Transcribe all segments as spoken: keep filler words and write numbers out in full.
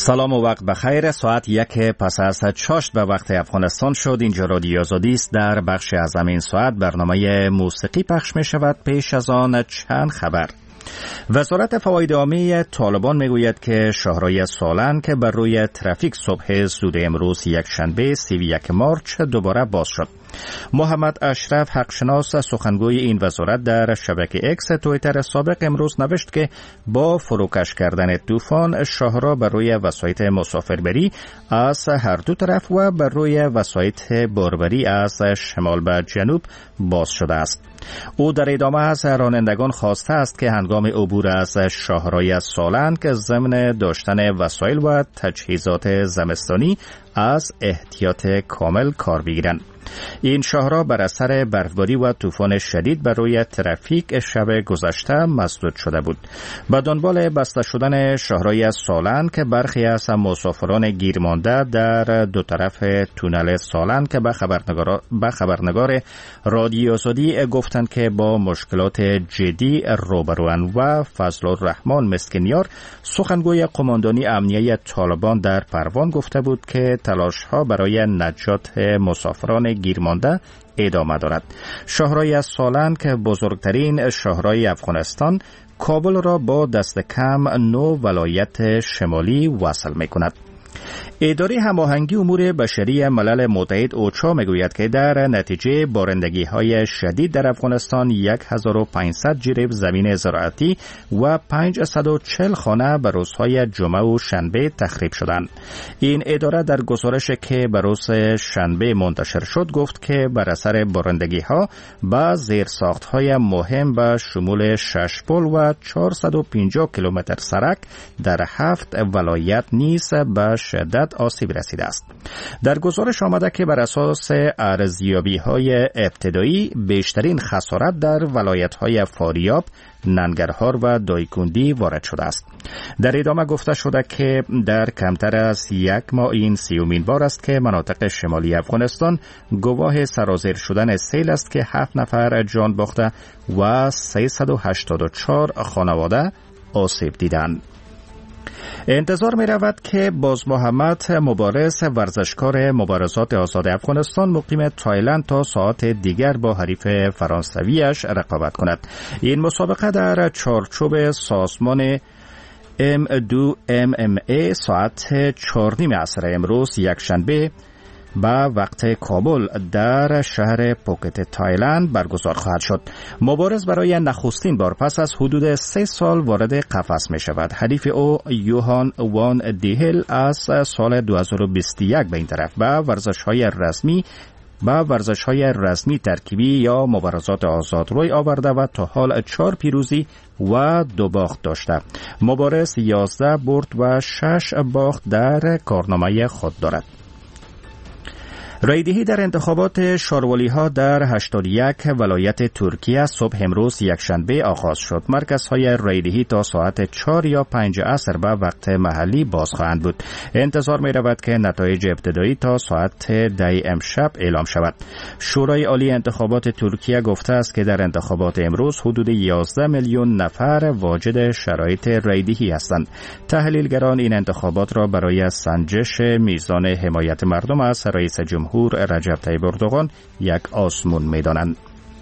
سلام و وقت بخیر. ساعت یک پس از چاشت به وقت افغانستان شد. اینجا رادیو آزادی است. در بخش از همین ساعت برنامه موسیقی پخش می شود. پیش از آن چند خبر. وزارت فواید عامه طالبان میگوید که شاهراه سالن که بر روی ترافیک صبح زود امروز یک شنبه سی و یک مارچ دوباره باز شد. محمد اشرف حقشناس سخنگوی این وزارت در شبکه اکس توییتر سابق امروز نوشت که با فروکش کردن طوفان شاهراه بر روی وسایط مسافربری از هر دو طرف و بر روی وسایط باربری از شمال به جنوب باز شده است. او در ادامه از رانندگان خواسته است که هنگام عبور از شاهراه سالن که ضمن داشتن وسایل و تجهیزات زمستانی از احتیاط کامل کار بگیرند. این شاهراه بر اثر برفباری و طوفان شدید بر روی ترافیک شب گذشته مسدود شده بود. به دنبال بسته شدن شاهراه سالن که برخی از مسافران گیرمانده در دو طرف تونل سالن که به خبرنگار به خبرنگار رادیو آزادی گفتند که با مشکلات جدی روبروان و فضل الرحمن مسکنیار سخنگوی قماندانی امنیه طالبان در پروان گفته بود که تلاش‌ها برای نجات مسافران گیرمانده ادامه دارد. شاهراه سالن که بزرگترین شاهراه افغانستان کابل را با دست کم نو ولایت شمالی وصل می کند. اداره هماهنگی امور بشری ملل متحد اوچا میگوید که در نتیجه بارندگی های شدید در افغانستان هزار و پانصد جریب زمین زراعتی و پانصد و چهل خانه به روزهای جمعه و شنبه تخریب شدند. این اداره در گزارشی که به روز شنبه منتشر شد گفت که بر اثر بارندگی ها به زیرساخت های مهم به شمول شش پل و چهارصد و پنجاه کیلومتر سرک در هفت ولایت نیز به شدت آسیب رسیده است. در گزارش آمده که بر اساس ارزیابی‌های ابتدایی بیشترین خسارت در ولایت‌های فاریاب، ننگرهار و دایکندی وارد شده است. در ادامه گفته شده که در کمتر از یک ماه این سیومین بار است که مناطق شمالی افغانستان گواه سرازیر شدن سیل است که هفت نفر جان باخته و سیصد و هشتاد و چهار خانواده آسیب دیدند. انتظار می رود که باز محمد مبارز ورزشکار مبارزات آزاد افغانستان مقیم تایلند تا ساعت دیگر با حریف فرانسویش رقابت کند. این مسابقه در چارچوب سازمان ام دو ام ام ای ساعت چهار نیم عصر امروز یک شنبه با وقت کابل در شهر پوکت تایلند برگزار خواهد شد. مبارز برای نخستین بار پس از حدود سه سال وارد قفس می شود. حریف او یوهان وان دیهل از سال دو هزار و بیست و یک به این طرف با ورزش‌های رسمی با ورزش‌های رسمی ترکیبی یا مبارزات آزاد روی آورده و تا حال چهار پیروزی و دو باخت داشته. مبارز یازده برد و شش باخت در کارنامه خود دارد. رایدهی در انتخابات شاروالی‌ها در هشتاد و یک ولایت ترکیه صبح امروز یکشنبه آغاز شد. مرکزهای رایدهی تا ساعت چهار یا پنج عصر به وقت محلی باز خواهند بود. انتظار می رود که نتایج ابتدایی تا ساعت ده امشب اعلام شود. شورای عالی انتخابات ترکیه گفته است که در انتخابات امروز حدود یازده میلیون نفر واجد شرایط رایدهی هستند. تحلیلگران این انتخابات را برای سنجش میزان حمایت مردم از رئیس جمهور رجب طیب اردوغان یک آزمون می‌دانند.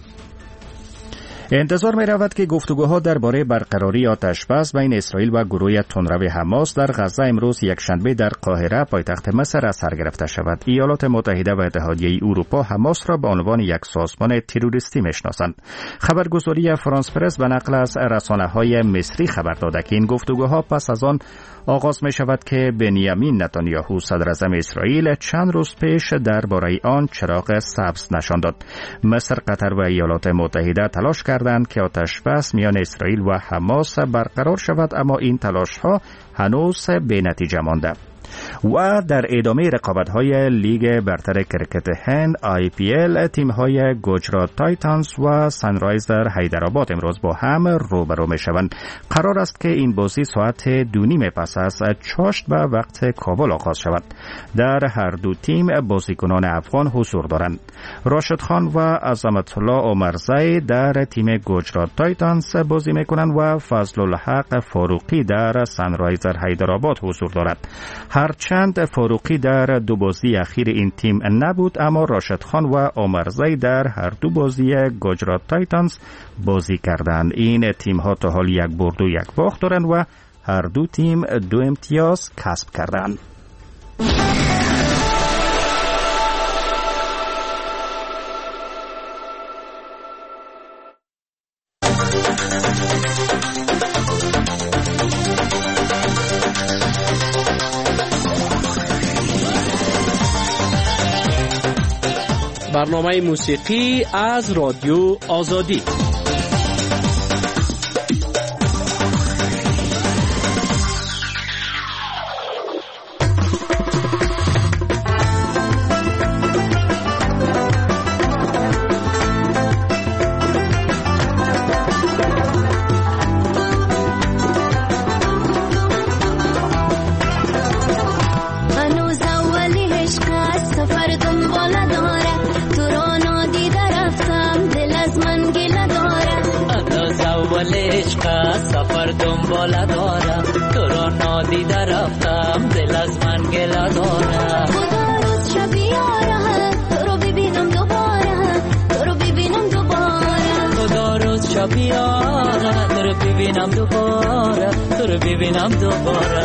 انتظار می رود که گفتگوها درباره برقراری آتش‌بس بین اسرائیل و گروه تندرو حماس در غزه امروز یکشنبه در قاهره پایتخت مصر از سر گرفته شود. ایالات متحده و اتحادیه اروپا حماس را به عنوان یک سازمان تروریستی میشناسند. خبرگزاری فرانس پرس به نقل از رسانه‌های مصری خبر داده که این گفتگوها پس از آن آغاز می شود که بنیامین نتانیاهو صدر اعظم اسرائیل چند روز پیش درباره آن چراغ سبز نشان داد. مصر، قطر و ایالات متحده تلاش کردند که آتش‌بس میان اسرائیل و حماس برقرار شود، اما این تلاش‌ها هنوز به نتیجه مانده. و در ادامه رقابت‌های لیگ برتر کرکت هند آی پی ال تیم‌های گجرات تایتنز و سانرایزر حیدرآباد امروز با هم روبرو می‌شوند. قرار است که این بازی ساعت دو نیم پس از چاشت به وقت کابل آغاز شود. در هر دو تیم بازیکنان افغان حضور دارند. راشد خان و عظمت الله عمرزی در تیم گجرات تایتنز بازی می‌کنند و فضل الحق فاروقی در سانرایزر حیدرآباد حضور دارد. هرچند فاروقی در دو بازی اخیر این تیم نبود، اما راشد خان و عمرزی در هر دو بازی گجرات تایتنز بازی کردند. این تیم ها تا حال یک برد و یک باخت دارند و هر دو تیم دو امتیاز کسب کردند. برنامه موسیقی از رادیو آزادی. سفر دنباله دارم، تو را نادیده رفتم، دل از من گله دارم. خدا روز شب یاره، تو رو ببینم دوباره، تو رو ببینم دوباره. خدا روز شب یاره، تو رو ببینم دوباره، تو رو ببینم دوباره.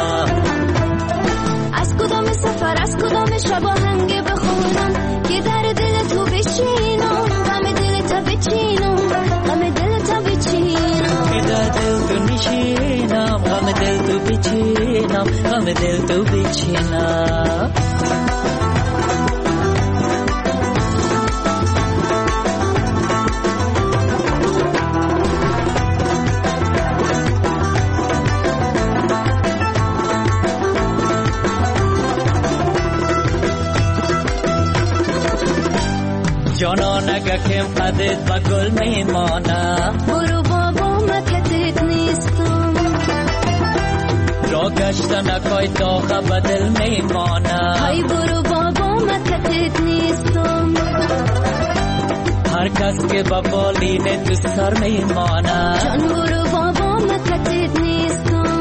از کدام سفر، از کدام شب آهنگ بخونم که در دل تو بچینم، غم دل تو بچینم، غم دل تو بچینم. که در دل تو نشینم، غم دل تو بچینم، غم دل تو بچینم. جانان اگه کم قدت و گل میمانه، برو بابا مکتت نیستم، را گشتن اکای داغه به دل میمانه. های برو بابا مکتت نیستم، هر کس که با بالین تو سر میمانه. جان برو بابا مکتت نیستم،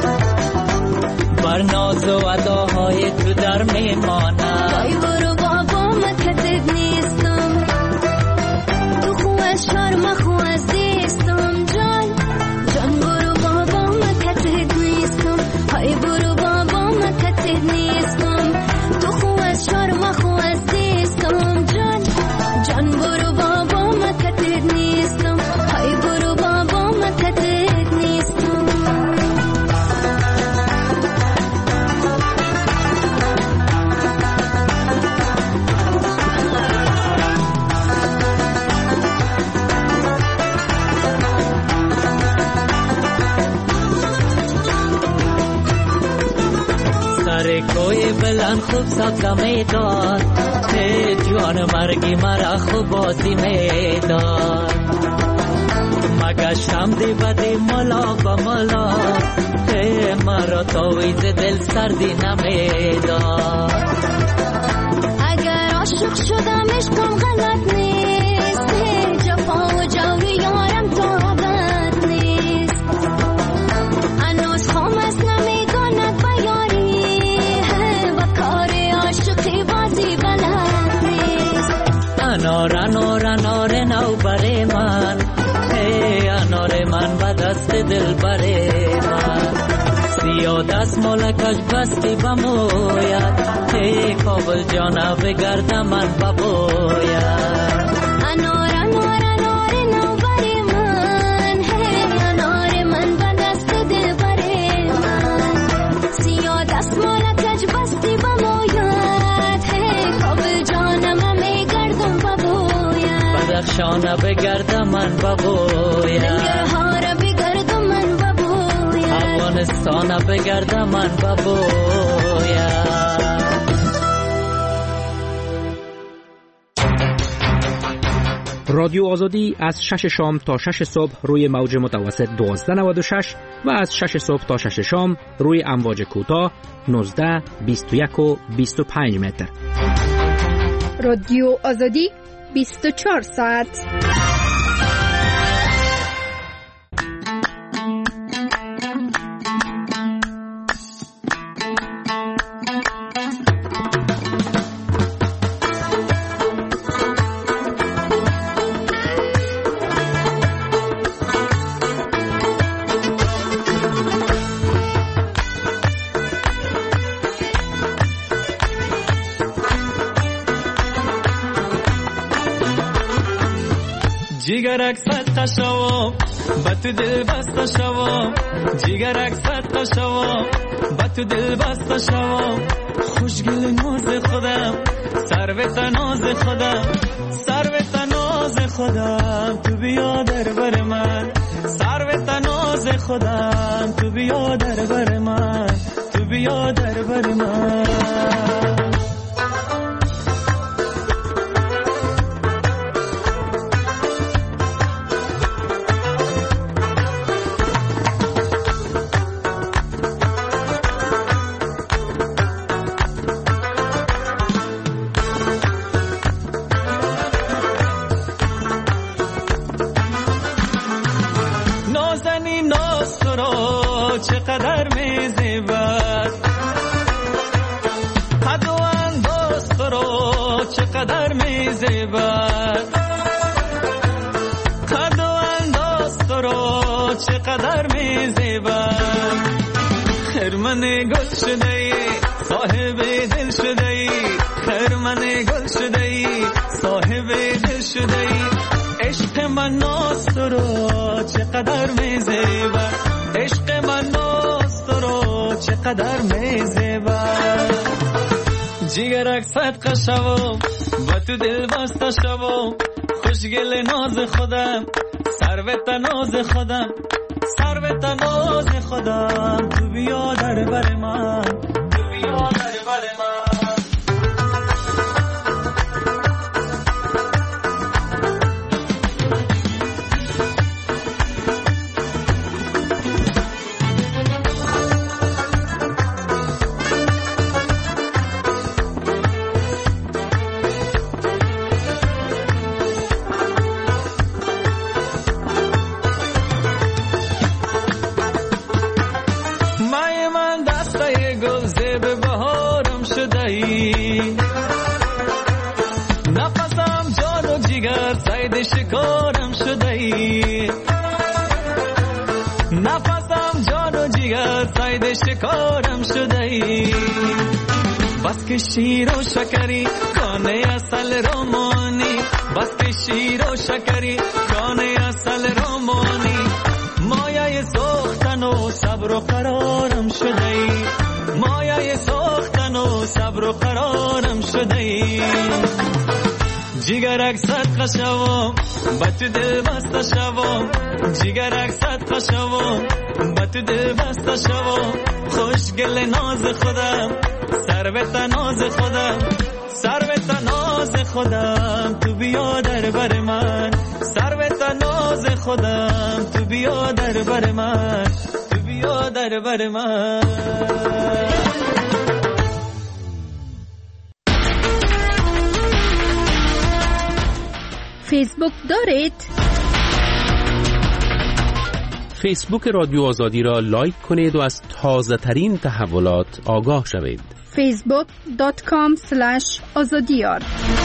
بر ناز و اداهای تو در میمانه. های برو بابا مکتت نیستم، تو خو از شرم خو از دیستم. جان جان برو بابا مکتت نیستم، های برو بابا مکتت نیستم، تو خو از شرم خو از دیستم. جان جان برو بابا مکتت نیستم، های برو بابا مکتت نیستم. سر کوی بلند خوب سبزه میداد، ای جوان مرگی مرا خوب بازی میداد. مگشتم دی بدی ملا با ملا، ای مرا تاویز دل سردی نمیداد. اگر عاشق شدم عشقم غلط نیست، جفا و جوی یارم طاقت نیست. هنوز خام است نمیگاند بیاری، و کار عاشقی بازی بلد نیست. انار انار انار نو بر من، ای انار من به دست دل بر من. سیاه دست مالکش بستی بموید، ای کابل جانا بگرد من ببوید. انار انار انار نو بر من، انار من به دست دل بر من. سیاه دست مالکش بستی بموید، کابل جانم میگردم ببوید. بدخشانه بگرد من ببوید، ننگرهار بگرد من ببوید. افغانستان بگردم من ببویم. رادیو آزادی از شش شام تا شش صبح روی موج متوسط دوازده نود و شش و از شش صبح تا شش شام روی امواج کوتاه نوزده، بیست و یک و بیست و پنج متر. رادیو آزادی بیست و چهار ساعت. جیگرک صدقه شوام با تو دل بسته شوام، جیگرک صدقه شوام با تو دل بسته شوام. خوشگل ناز خودم سروت ناز خودم، سروت ناز خودم تو بیا در بر من، سروت ناز خودم تو بیا در بر من، تو بیا در بر من. چقدر میزیبد حد و انداز تو رو، چقدر میزیبد حد و انداز تو رو، چقدر میزیبد. خرمن گل شده ای صاحب دل شده ای، خرمن گل شده ای صاحب دل شده ای. عشق من ناز تو رو چقدر میزیبد، عشق من ناز تو رو چقدر میزیبد. جیگرک صدقه شوام با تو دل بسته شوام، خوشگل ناز خودم سروت ناز خودم، سروت ناز خودم تو بیا در بر من، تو بیا در بر من. نفسم جان و جگر صید شکارم شده ای، نفسم جان و جگر صید شکارم شده ای. بس که شیر و شکری کانه اصل رومانی، بس که شیر و شکری کانه اصل رومانی. مایه سوختن و صبر و قرارم شده ای، مایه سوختن و صبر و قرارم شده ای. جیگرک صدقه شوام با تو دل بسته شوام، جیگرک صدقه شوام با تو دل بسته شوام. خوشگل ناز خودم سروت ناز خودم، سروت ناز خودم تو بیا در بر من، سروت ناز خودم تو بیا در بر من، تو بیا در بر من. فیسبوک دارید؟ فیسبوک رادیو آزادی را لایک کنید و از تازه ترین تحولات آگاه شوید. فیسبوک دات کام سلش آزادیار.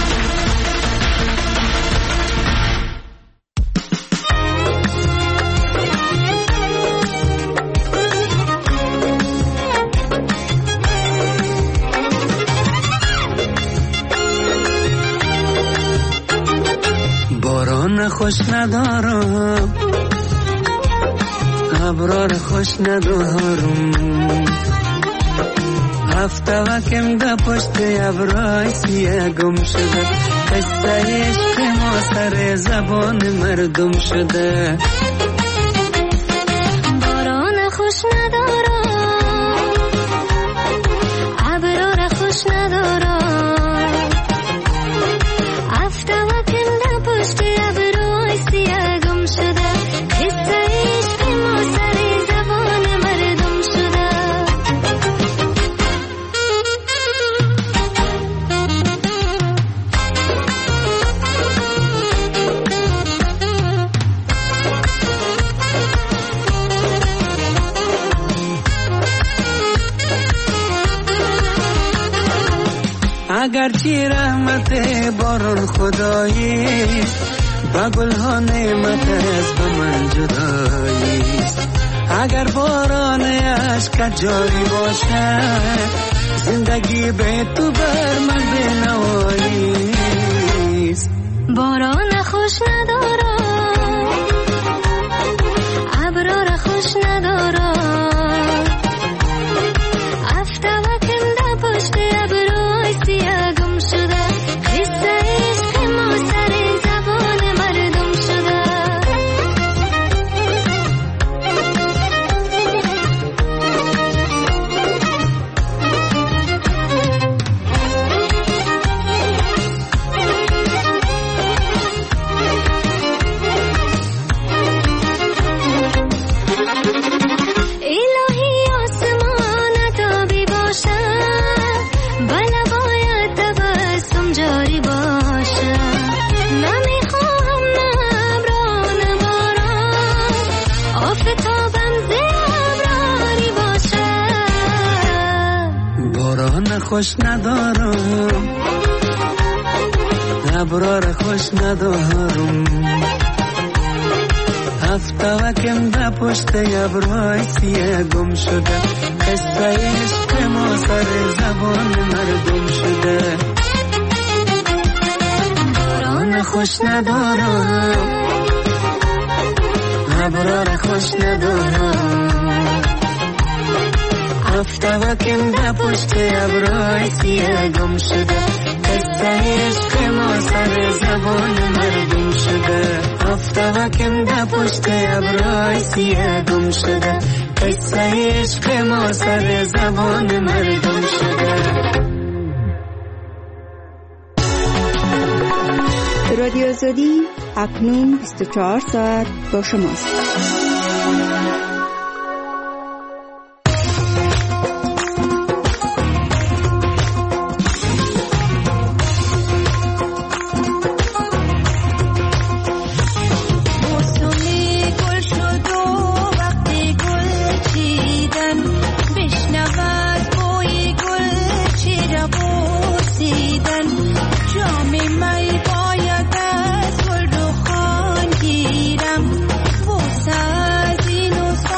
باران خوش ندارم، ابرار خوش ندارم، هفته وکم ده پشت ابرای سیه گم شده، قصه عشق ما سر زبان مردم شده. باران خوش ندارم، اگرچه رحمت باران خدایی با گل ها نعمت است به من جدایی اگر باران عشق جاری باشد زندگی به تو بر من بنوایی باران خوش ندارم ابرار خوش ندارم افته و کنده پشت ابرای سیاه گم شده قصه عشق ما سر زبان مردم شده خوش ندارم ابرار خوش ندارم هفته و کنده پشت ابرای سیاه گم شده قصه عشق ما سر زبان مردم شده باران خوش ندارم ابرار خوش ندارم هفته و کنده پشت ابرای سیاه گم شده قصه عشق ما سر زبان مردم شده هفته و کنده پشت ابرای سیاه گم شده قصه عشق ما سر زبان مردم شده. رادیو آزادی اکنون بیست و چهار ساعت با شماست. Bosas y nos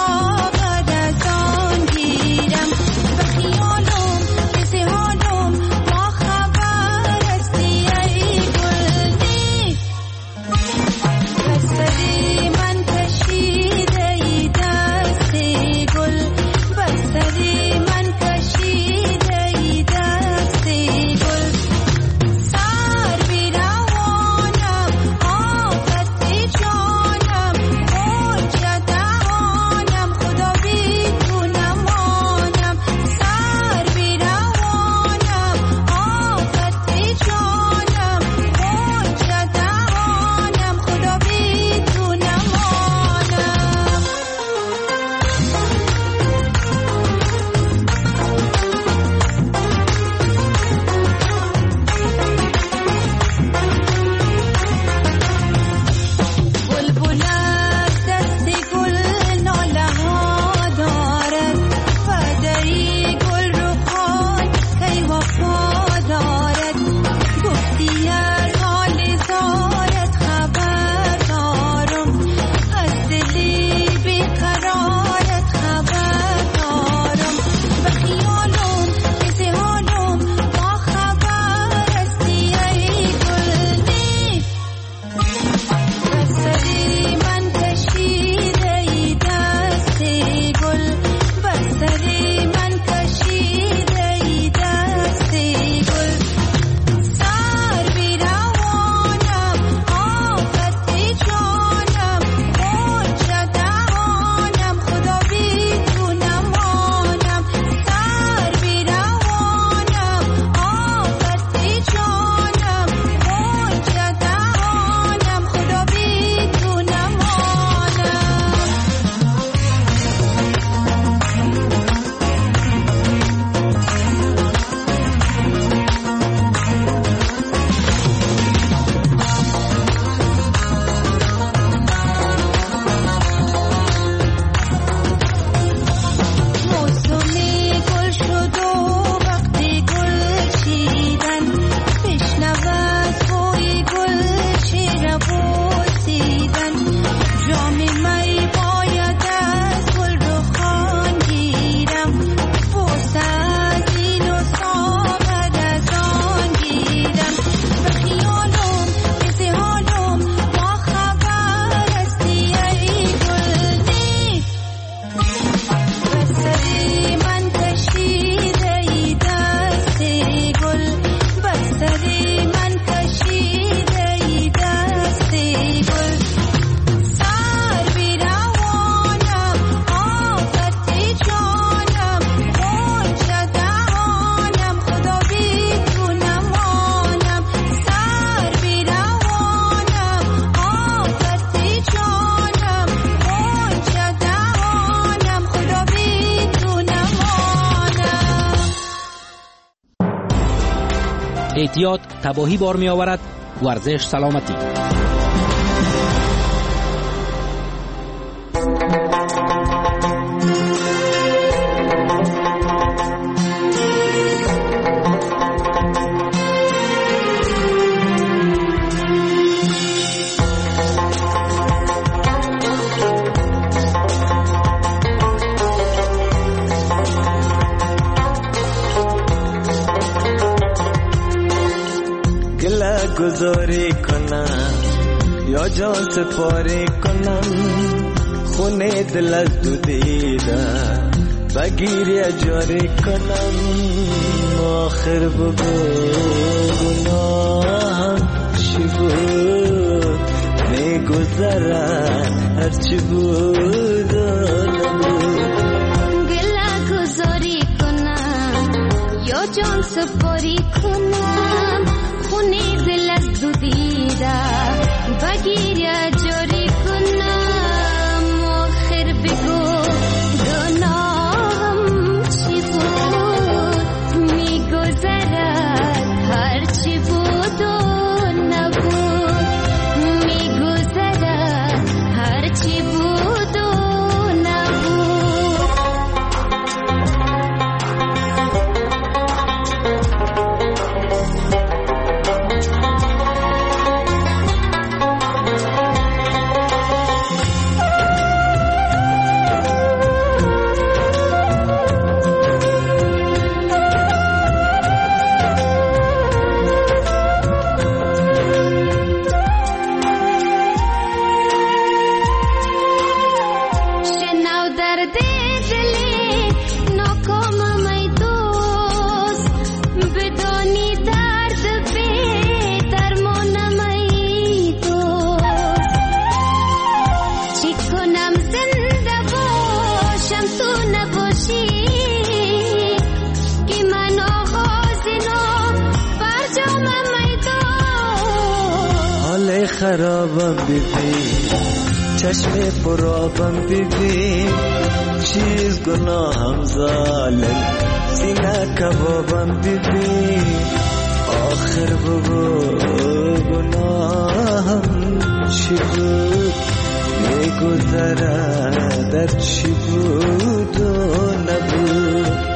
احتیاط تباهی بار می آورد. ورزش سلامتی. گذاری کنم یا جان سپاری کنم، خونه دل از دو دیدم بگیری اجاری کنم. آخر بگو گناهم چی بود، میگذرد هرچی بود و نبود. گله گذاری کنم یا جان سپاری کنم، خونه دل از دو دیدم بگیر یا جاری کنم. آخر بگو گناهم چی بود، میگذرد هر چی بود و نبود. میگذرد هر چی بود و نبود. خرابم ببین، چشم پرابم ببین، چیز گناهم ظالم، سینه کبابم ببین. آخر بگو گناهم چی بود، میگذرد در چی بود و نبود.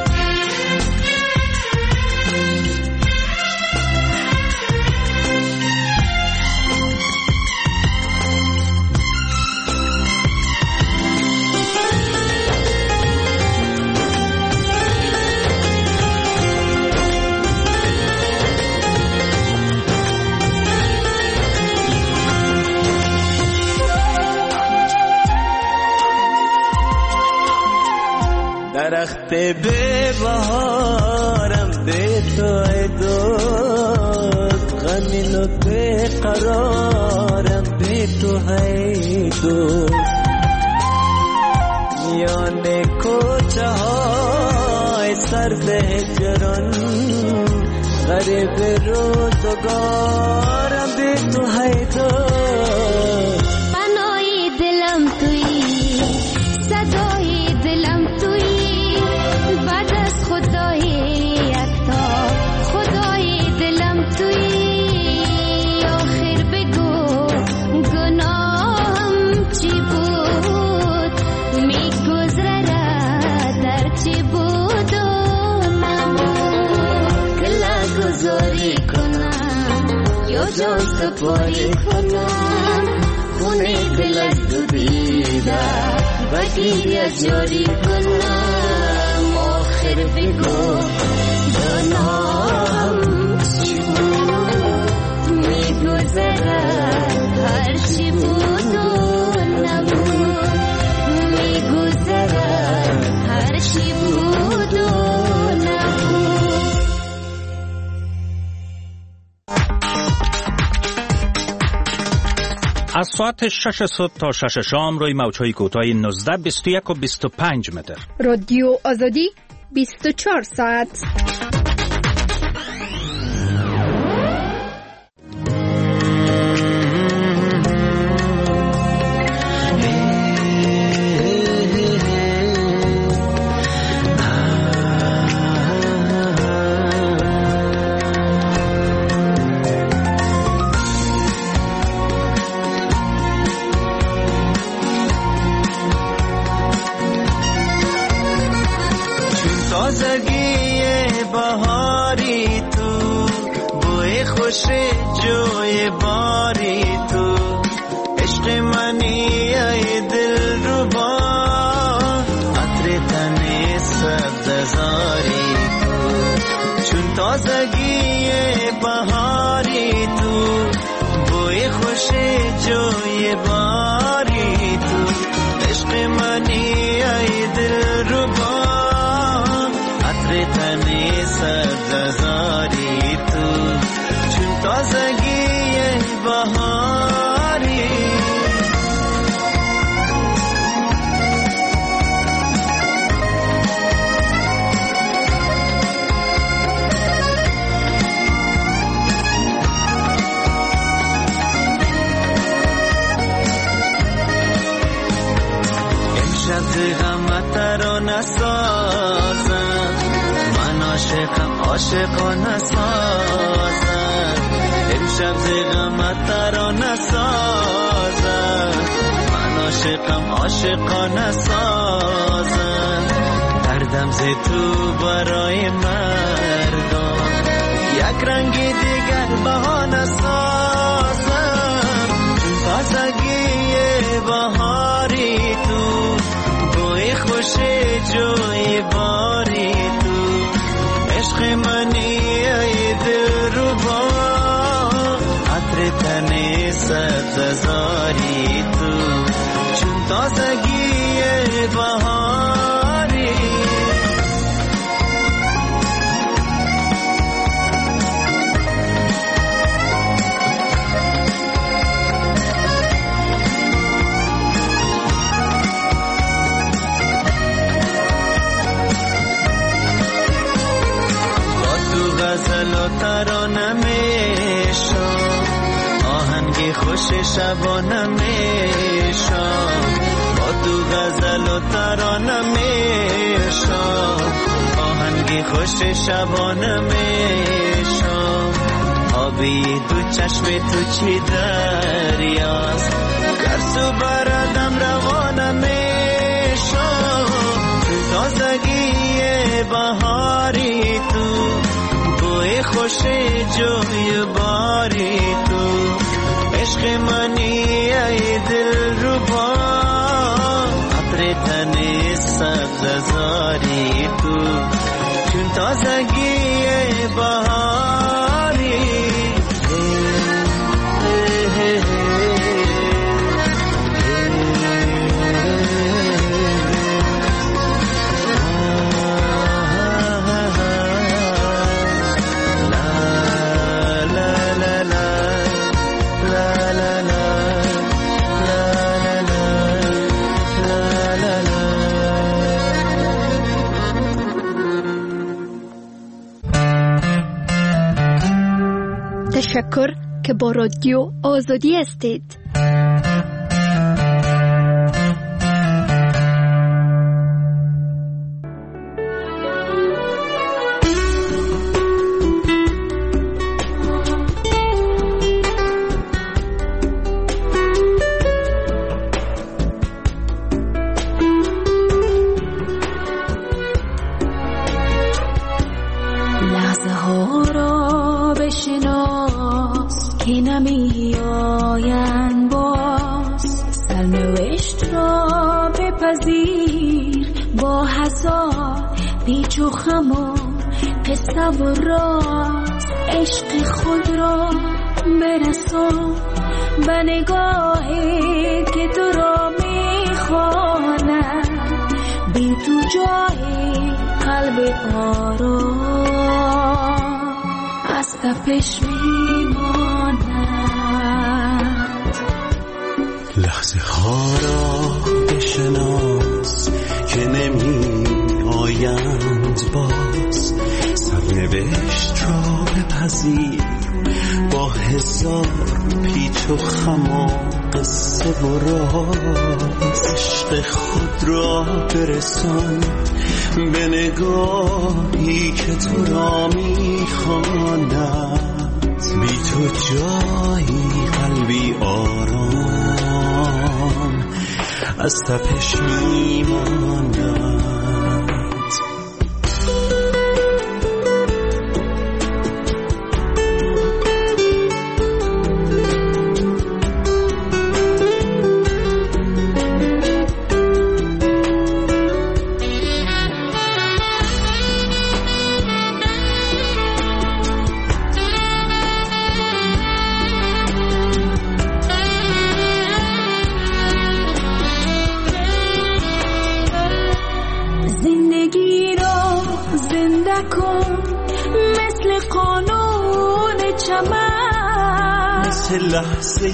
درخت به بهارم به تو ای دوست، غمین و به قرارم به تو ای دوست. میان کوچه های سرد هجران، غریب روزگارم به تو ای دوست. پناهی دلم تویی، صدای دلم تویی، بعد از خدای یکتا خدای دلم تویی. آخر بگو گناهم چی بود، میگذرد در چی بود و نبود. گله گذاری کنم یا جان سپاری کنم، خونه دل از دو دیدم بگیر یا جاری کنم. آخر بگو گناهم چی بود، میگذرد هر چی بود و نبود. میگذرد هر چی بود و نبود. از ساعت شش صبح تا شش شام روی موج‌های کوتاه نوزده، بیست و یک و بیست و پنج متر. رادیو آزادی بیست و چهار ساعت. تازگی بهاری تو، بوی خوش جوی باری تو، عشق منی ای دل ربا، عطر تن سبززاری تو، چون تازگی بهاری تو، بوی خوش جوی باری تو، عشق منی ای دل ربا، عطر تن سبززاری تو، چون تازگی بهاری. امشب غمت رو نسازم، من عاشقم عاشقانه سازم، امشب غمت رو نسازم، من عاشقم عاشقانه سازم، دردم ز تو برای مردم، یک رنگی دیگر بهانه سازم، تازگی بهاری تو، بوی خوش جوی باری تو، عشق منی ای دل ربا، عطر تن سبززاری تو، چون تازگی بهاری. غزل و ترانه میشم، آهنگ خوش شبانه میشم، با تو غزل و ترانه میشم، آهنگ خوش شبانه میشم، آبی تو چشم تو چی دریاست، گرسو بردم روانه میشم، تازگی بهاری تو، بوی خوش جوی باری تو، عشق منی ای دل ربا، عطر تن سبززاری تو، چون تازگی بهاری. تشکر که با رادیو آزادی هستید. قصه و راز عشق خود را برسان به نگاهی که تو را میخواند، بی تو جای قلب آرام از تپش میماند. لحظه ها را بشناس که نمی آیند باز، سرنوشت را بپذیر با هزار پیچ و خم و قصه و راز، عشق خود را برسان به نگاهی که تو را میخواند، بی تو جایی قلبی آرام از تپش میماند. چمن، مثل لحظه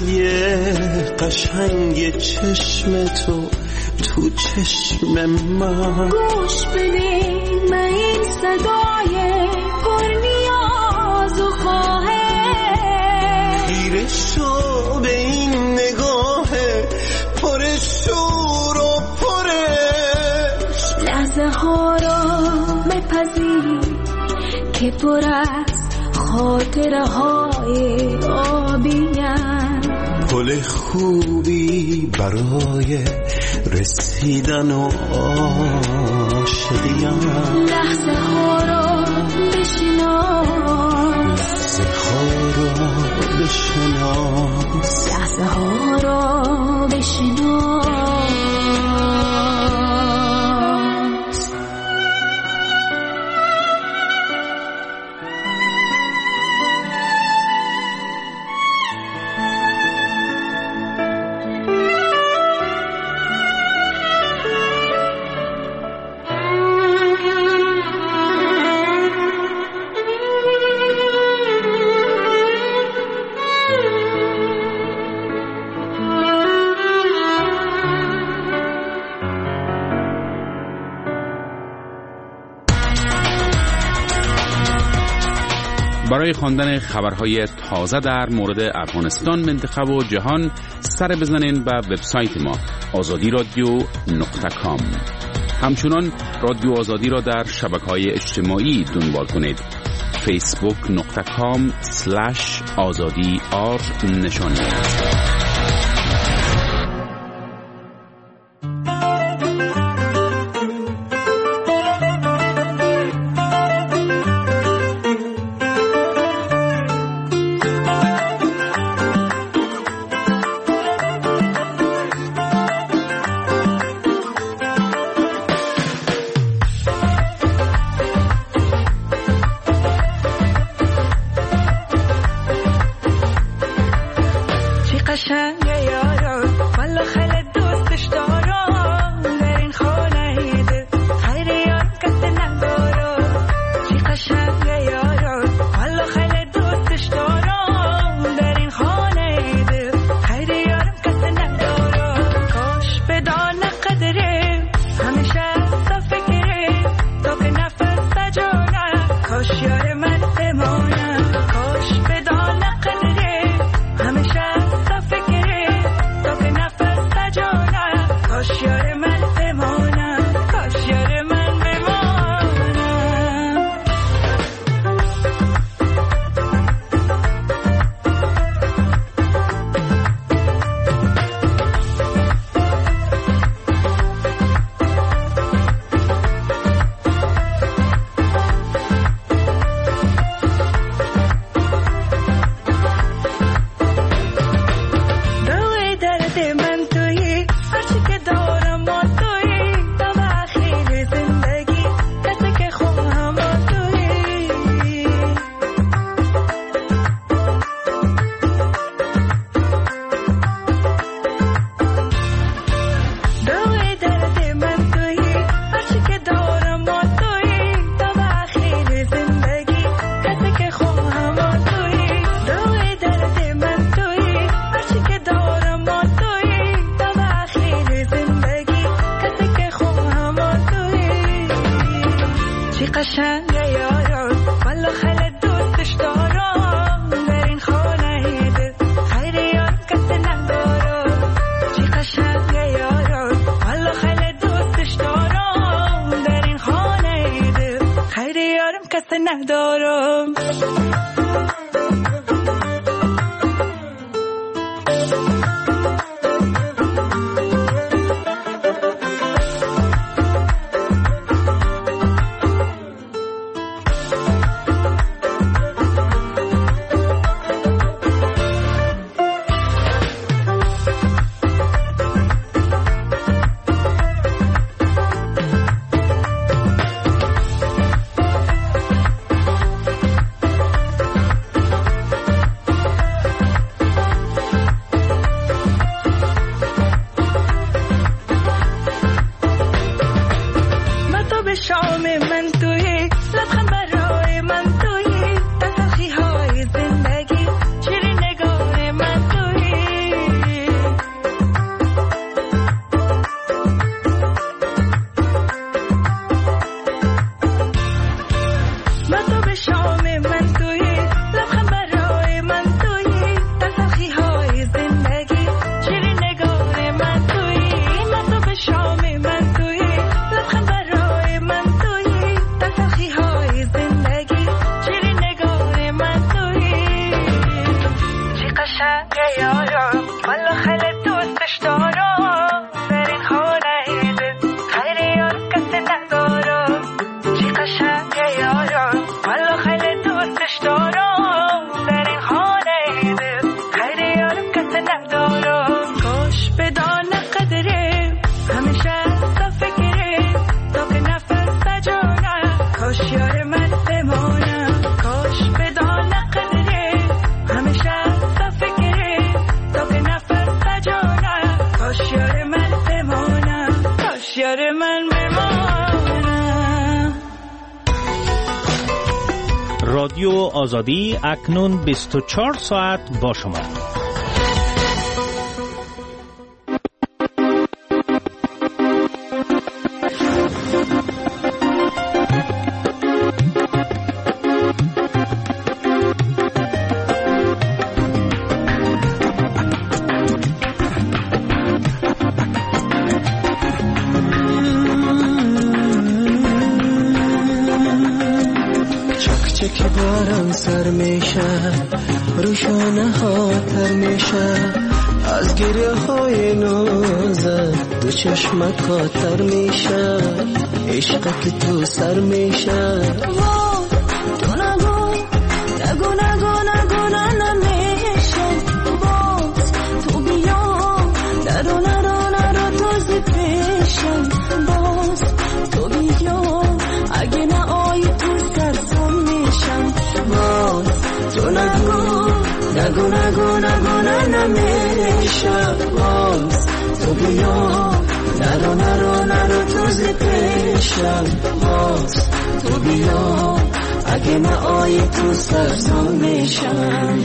قشنگ چشم تو تو چشم من. گوش بده من این صدای پر نیاز و خواهش، خیره شو به این نگاه پر شور و پرش. لحظه ها را بپذیر که پر از خاطره های آبیم، پل خوبی برای رسیدن و عاشقیم. لحظه ها را بشناس، لحظه ها را بشناس، لحظه ها را بشناس. برای خواندن خبرهای تازه در مورد افغانستان، منطقه و جهان سر بزنین به وبسایت ما آزادی رادیو نقطه کام. همچنان رادیو آزادی را در شبکه‌های اجتماعی دنبال کنید. فیسبوک نقطه کام سلش آزادی آر نشان دهید. ندارم. رادیو آزادی اکنون بیست و چهار ساعت با شما. سر میشه روشانه ها تر میشه از گریه های نازت دو چشمت کاتر میشه عشق که تو سر میشه تو نگو نگو نگو نگو نمیشه باز تو بیا نرو نرو نرو تازه پیشم باز تو بیا اگه نه آی تو سرسام میشم باز تو نگو نگو نگو نگو نمیشه باز تو بیا نرو نرو نرو تازه پیشم باز تو بیا اگه نه آی تو سرسام میشم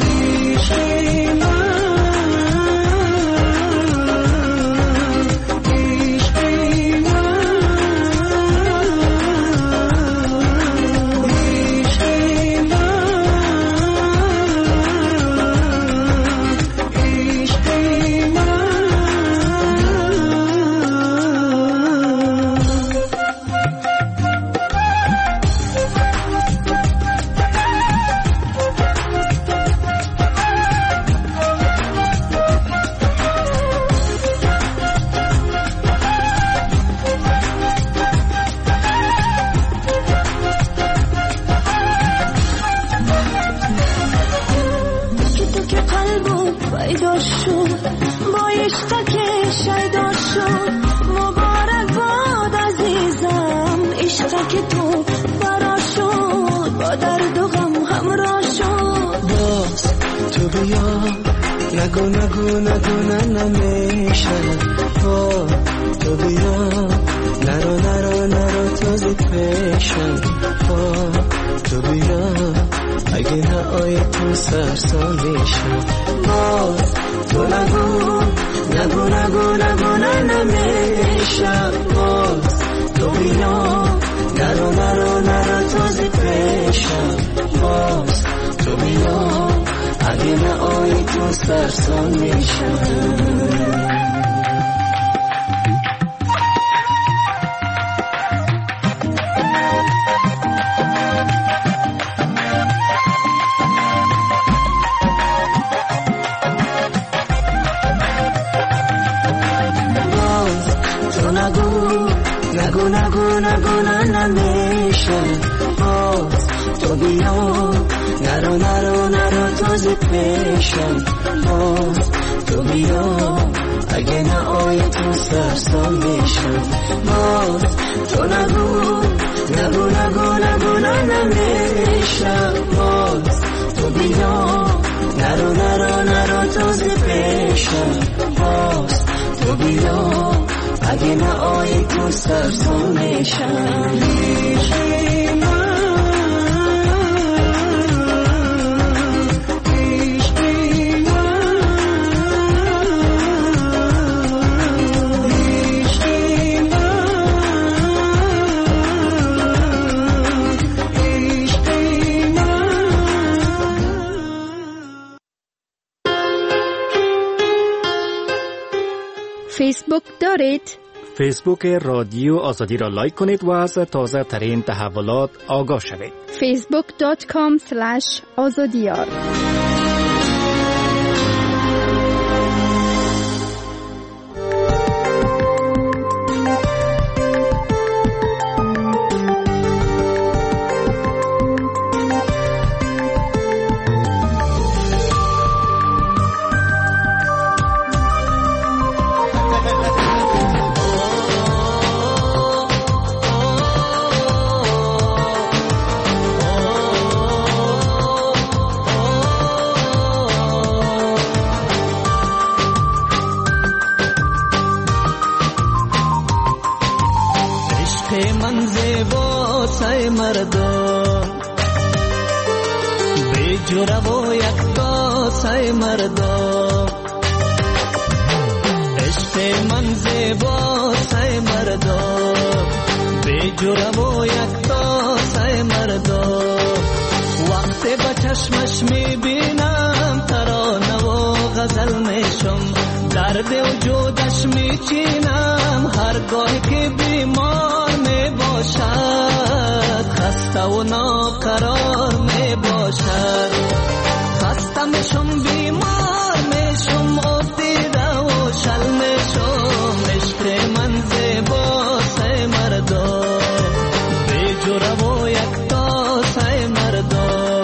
نگو نگو نگو نمیشه تو بیا نرو نرو نرو تازه پیشم تو بیا اگه نه آی تو سرسام میشم باز تو نگو نگو نگو نگو نمیشه باز تو بیا نرو نرو نرو تازه پیشم باز تو بیا اگه نه آی تو سرسام میشم نگو نگو نگو نمیشه باز تو بیا نرو نرو نرو تازه پیشم باز تو بیا اگه نه آی تو سرسام میشم باز تو نگو نگو نگو نگو نمیشه باز تو بیا نرو نرو نرو تازه پیشم باز تو بیا اگه نه آی تو سرسام میشم فیسبوک دارید؟ فیسبوک رادیو آزادی را لایک کنید و از تازه ترین تحولات آگاه شوید. فیسبوک دات کام اسلش آزادیار. جرأ و یک کاسه مردم عشق من زیباسه مردم بی جرأ و یک کاسه مردم وقتی با چشمش میبینم ترانه و غزل میشم درد وجودش میچینم هرگاه که بیمار میباشد خسته و ناقرار میباشد خسته میشم بیمار میشم افتیده و شل میشم عشق من زیباسه مردم بی جرأ و یک تاسه مردم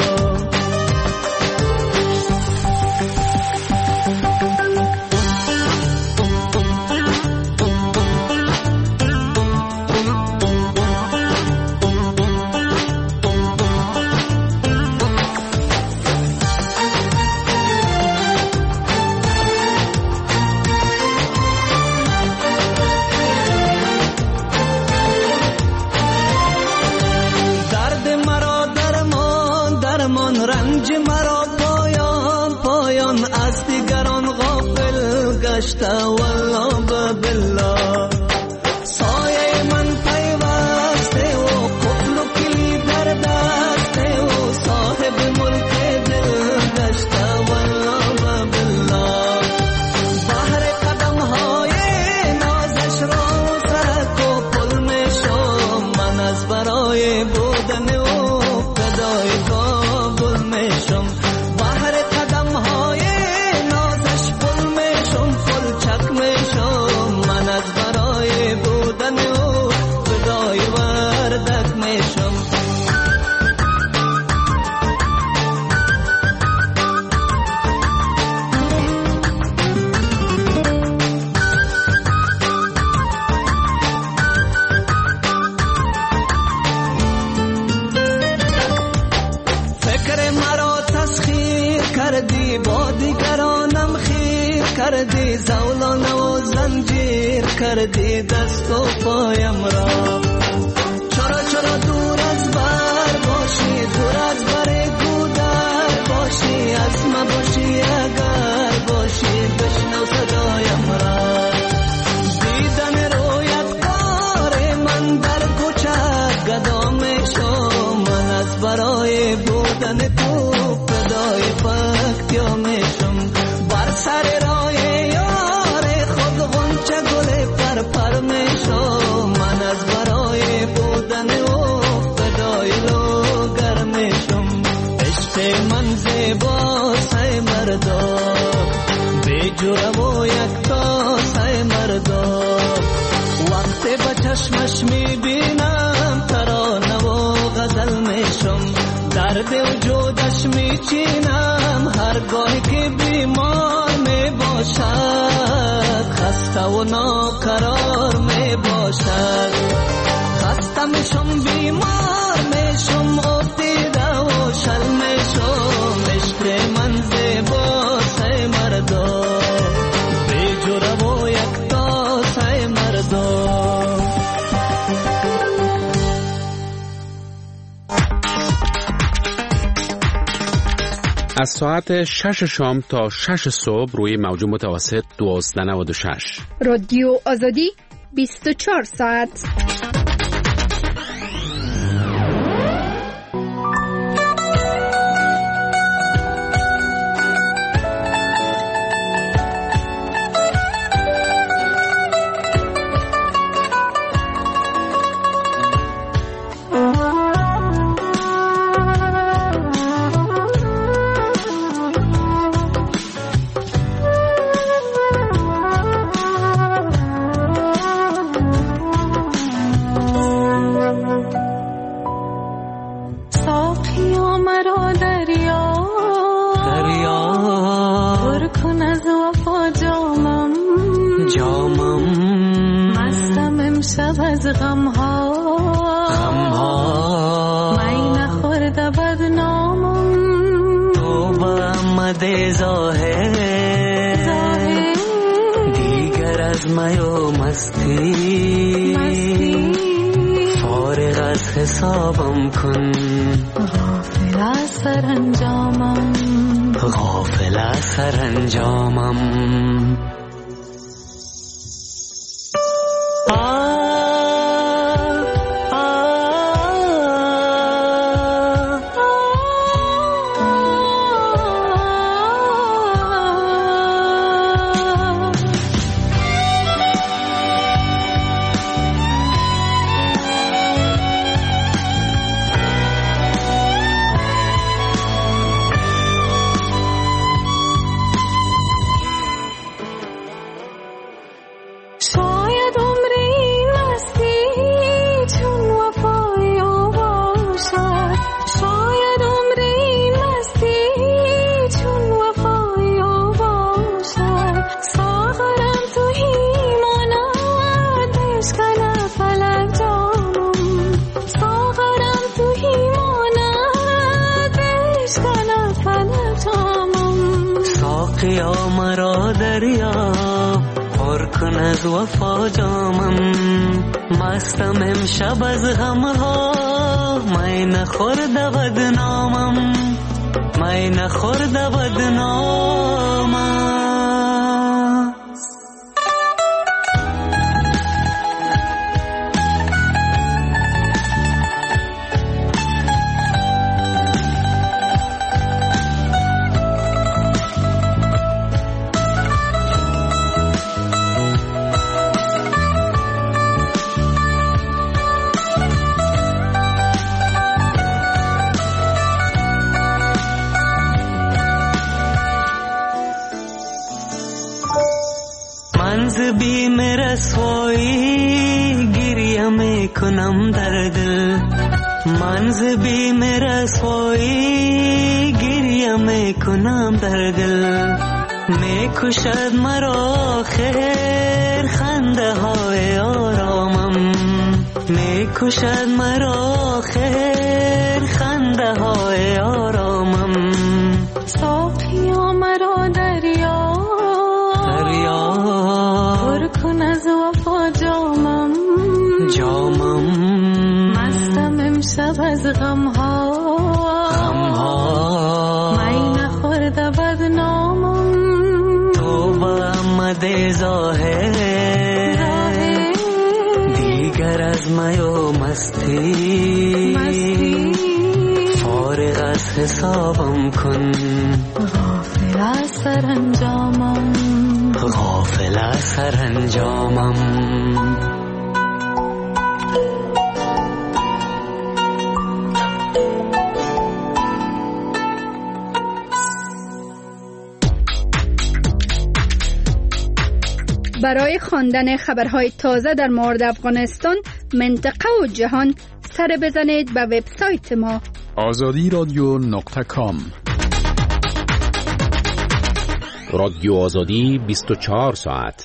والله بالله سایه من پیوسته و قفل و کلی در دسته و صاحب ملک دل گشته والله بالله بحر قدم های نازش را سرک و پل میشم من از برای بودن و فدای کابل میشم بحر قدم های نازش پل میشم چک میشم من از برای بودن او فدای وردک میشم فکر مرا تسخیر کردی با دیگرانم خیر کردی زولانه و زنجیر کردی دست و پایم را چرا چرا دور از بر باشی دور از بر گودر باشی از ما باشی اگر باشی بشنو صدایم را دیدن رویت کار من در کوچه گدا میشم من از برای بودن تو فدای فکتیا میشم بر سر راه یار خود غنچه گل پر پر میشم من از برای بودن او فدای لوگر میشم عشق من زیباسه مردم بی جرأ و یک تاسه مردم وقتی با چشمش میبینم ترانه و غزل میشم درد وجودش میچینم هرگاه که بیمار میباشد خسته و ناقرار میباشد خسته میشم بیمار میشم افتیده و شل میشم عشق من زیباسه مردم بی جرأ و یک تاسه مردم از ساعت شش شام تا شش صبح روی موج متوسط دوازده نود و شش رادیو آزادی بیست و چهار ساعت. از غم ها غم ها می نخورده بدنامم تو با آمده ظاهر دیگر از می و مستی مستی فارغ از حسابم کن. غافل از سرانجامم، غافل از سرانجامم. ساقیا مرا دریا پر کن از وفا جامم. مستم امشب از غمها، می نخورده بدنامم، می نخورده بدنامم. منز بیم رسوایی گریه میکنم در دل. منز بیم رسوایی گریه میکنم در دل. میکشد مرا خیر خنده های آرامم. میکشد مرا خیر خنده های آرامم. ساقیا مرا دریا پر کن از وفا جامم، جامم. مستم امشب از غمها، غمها. می نخورده بدنامم. تو با آمده ظاهر دیگر از می و مستی، مستی. فارغ از حسابم کن. غافل از سرانجامم، غافل از سرانجامم. برای خواندن خبرهای تازه در مورد افغانستان، منطقه و جهان سر بزنید به وبسایت ما آزادی رادیو نقطه کام. رادیو آزادی بیست و چهار ساعت.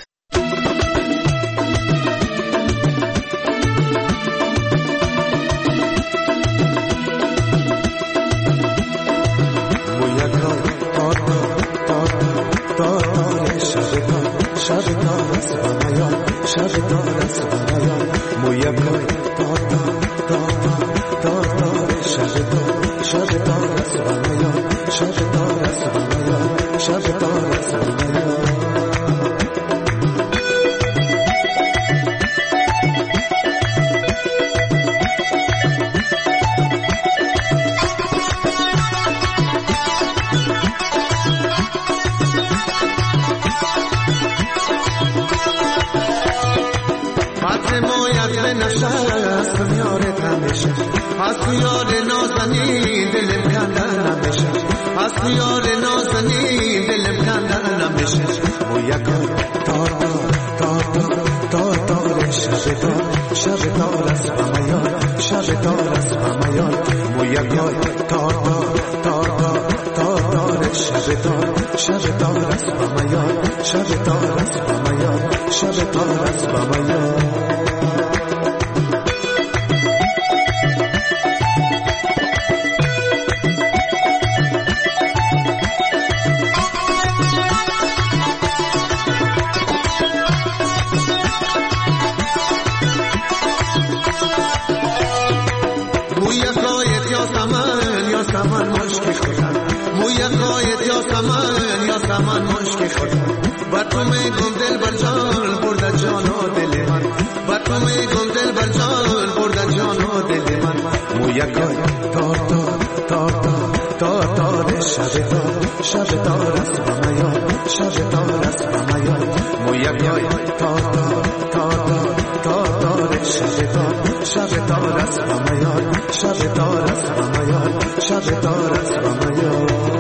زمان مشکی خود با تو میگم دل بر جان برده جان و دل من با تو میگم دل بر جان برده جان و دل من مو یکای تار تار تار تار تار تار شب تار شب تار است با میاد شب تار است با میاد مو یکای تار تار تار تار تار شب تار شب تار است با میاد شب تار است با میاد شب تار است با میاد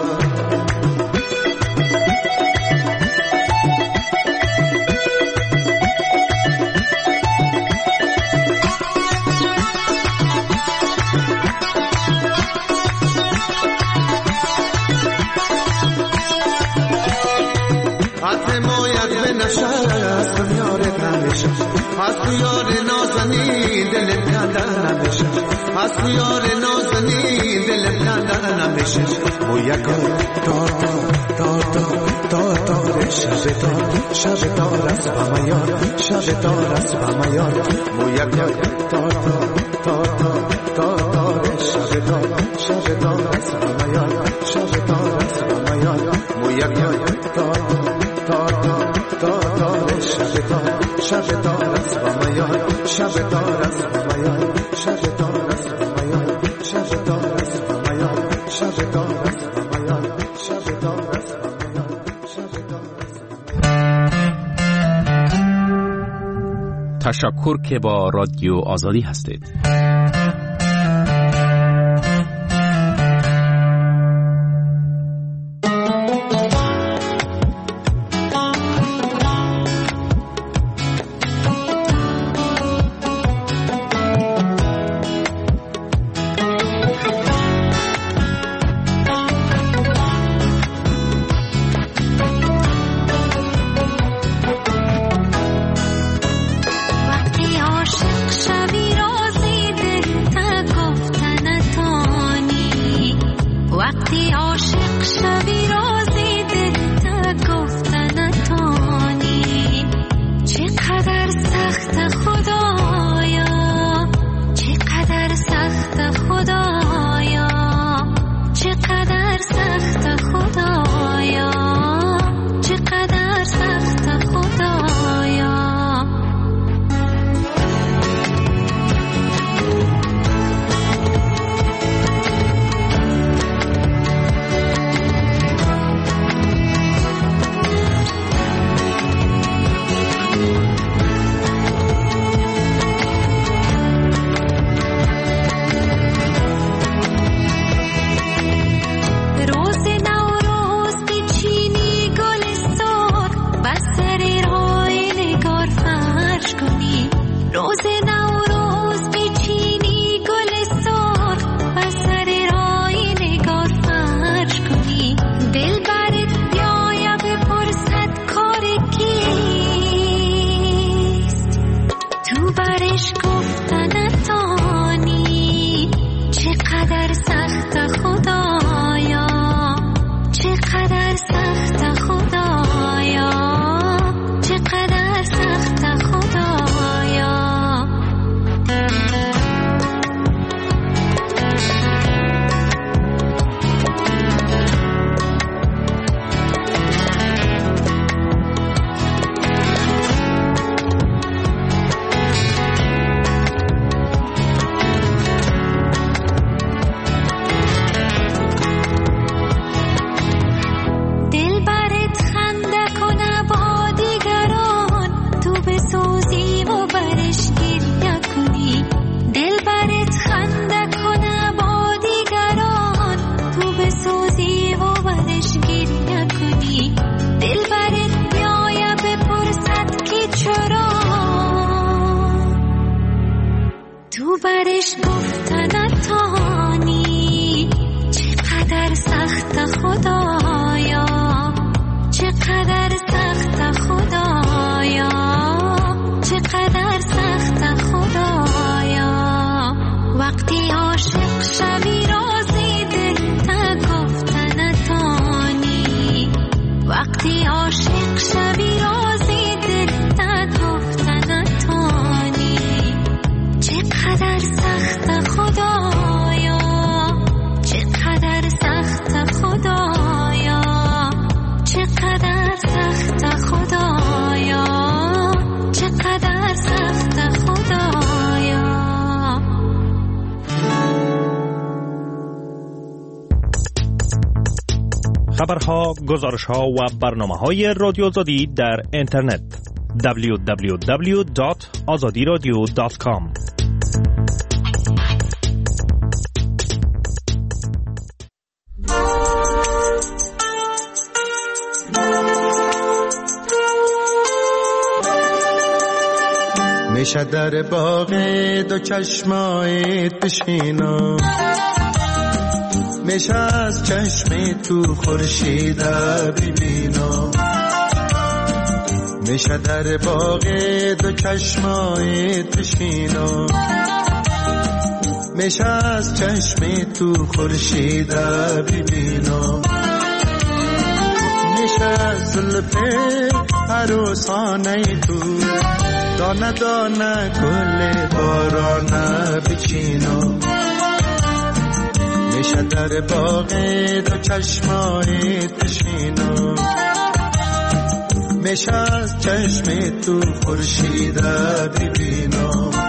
از تو یار نازنی دل کندن نمیشه از تو یار نازنی دل کندن نمیشه مو یکای تار تار تار تار تار تار شب تار شب تار است با میاد شب تار است با میاد مو یکای تار تار تار تار تار تار شب تار شب تار است با میاد شب تار است با میاد مو یکای تار تار تار تار تار شب تار شب تار است با میاد شب تار است با میاد شب تار است با میاد شب تار است با میاد شب تار است با میاد شب تار است با میاد شب تار است. تشکر که با رادیو آزادی هستید. برش گفتن تانی چقدر سخت خدایا، چقدر سخت خدایا، چقدر سخت خدایا. وقتی عاشق شوی رازی دل تا گفتن تانی، وقتی عاشق شوی رازی دل تا گفتن تانی. چقدر سخت خدا خبرها، گزارشها و برنامه‌های رادیو آزادی در اینترنت دبلیو دبلیو دبلیو دات آزادی رادیو دات کام. میشه در باغ دو چشمایت بشینم، میشه از چشم تو خورشید ببینم، میشه در باغ دو چشمایت بشینم، میشه از چشم تو خورشید ببینم، میشه از زلف عروسانه تو دانه دانه گل بارانه بچینم، میشه در باغ دو چشمایت بشینم، میشه از چشم تو خورشید ببینم.